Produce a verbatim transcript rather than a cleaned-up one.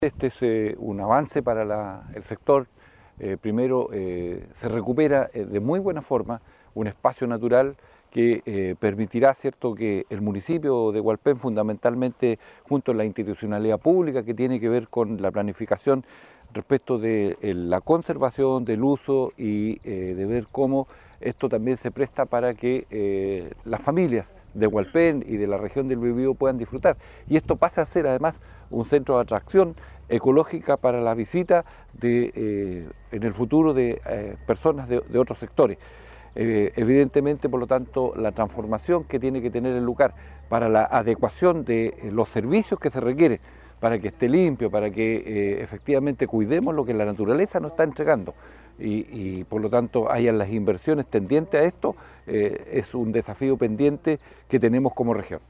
Este es eh, un avance para la, el sector. Eh, primero, eh, se recupera eh, de muy buena forma un espacio natural que eh, permitirá, ¿cierto?, que el municipio de Hualpén, fundamentalmente junto a la institucionalidad pública que tiene que ver con la planificación respecto de eh, la conservación, del uso y eh, de ver cómo esto también se presta para que eh, las familias de Hualpén y de la región del Biobío puedan disfrutar. Y esto pasa a ser además un centro de atracción ecológica para la visita de, eh, en el futuro de eh, personas de, de otros sectores. Eh, evidentemente, por lo tanto, la transformación que tiene que tener el lugar para la adecuación de eh, los servicios que se requieren, para que esté limpio, para que eh, efectivamente cuidemos lo que la naturaleza nos está entregando y, y por lo tanto hayan las inversiones tendientes a esto, eh, es un desafío pendiente que tenemos como región.